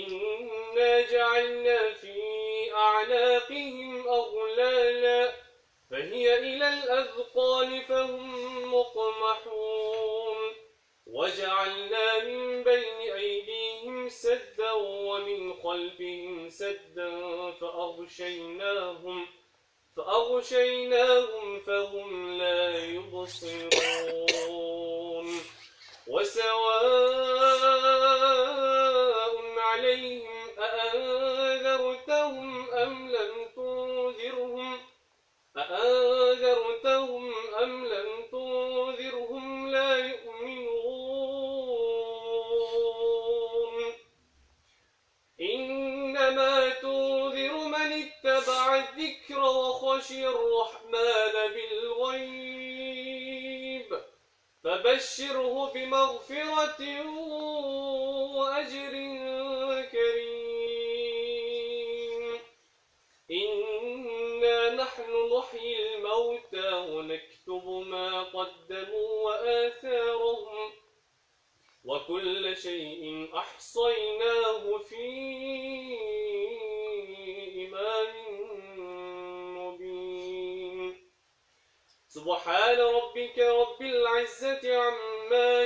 إنا جعلنا في أعناقهم أغلالا فهي إلى الأذقان فهم مقمحون وجعلنا من بين أيديهم سدا ومن خلفهم سدا فأغشيناهم فهم لا يبصرون وسواء عليهم أأنذرتهم أم لم تنذرهم لا يؤمنون إنما تنذر من اتبع الذكر وخشي الرحمن بالغيب فبشره بمغفرة وأجر كريم إنا نحن نحيي الموتى ونكتب ما قدموا وآثارهم وكل شيء أحصيناه في إمام مبين سبحان ربك رب العزة عما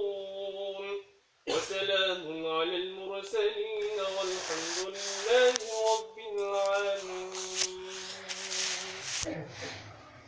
يصفون وسلام على المرسلين والحمد لله